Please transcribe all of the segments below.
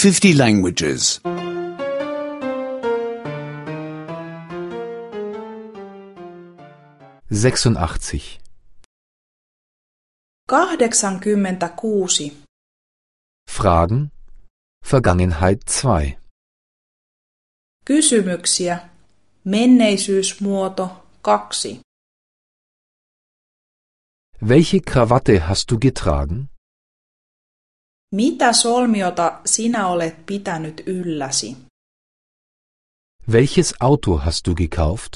50 languages. 86. 86. Fragen. Vergangenheit 2. Kysymyksiä. Menneisyysmuoto 2. Welche Krawatte hast du getragen? Mitä solmiota sinä olet pitänyt ylläsi? Welches Auto hast du gekauft?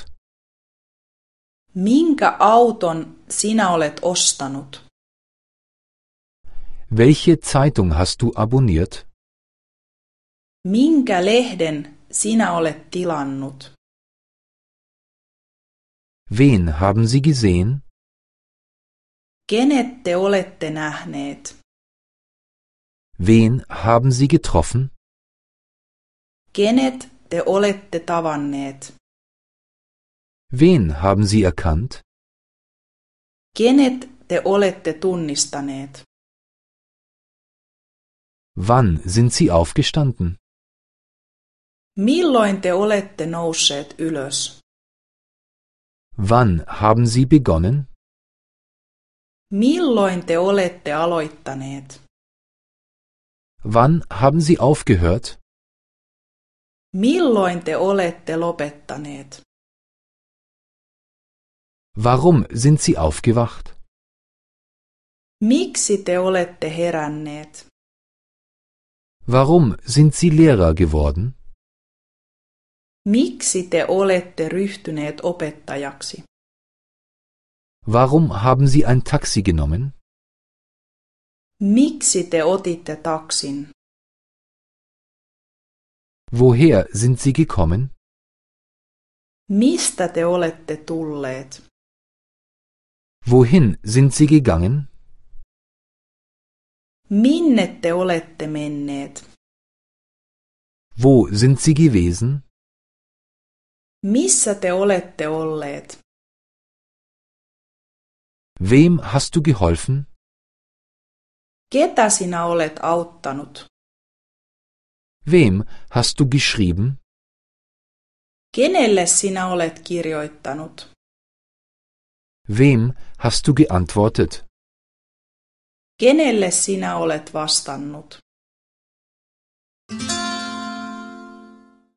Minkä auton sinä olet ostanut? Welche Zeitung hast du abonniert? Minkä lehden sinä olet tilannut? Wen haben Sie gesehen? Kenet te olette nähneet? Wen haben Sie getroffen? Kenet te olette tavanneet? Wen haben Sie erkannt? Kenet te olette tunnistaneet? Wann sind Sie aufgestanden? Milloin te olette nousseet ylös? Wann haben Sie begonnen? Milloin te olette aloittaneet? Wann haben Sie aufgehört? Milloin te olette lopettaneet? Warum sind Sie aufgewacht? Miksi te olette heränneet? Warum sind Sie Lehrer geworden? Miksi te olette ryhtyneet opettajaksi? Warum haben Sie ein Taxi genommen? Miksi te otitte taksin? Woher sind Sie gekommen? Mistä te olette tulleet? Wohin sind Sie gegangen? Minne te olette menneet? Wo sind Sie gewesen? Missä te olette olleet? Wem hast du geholfen? Ketä sinä olet auttanut? Wem hast du geschrieben? Kenelle sinä olet kirjoittanut? Wem hast du geantwortet? Kenelle sinä olet vastannut?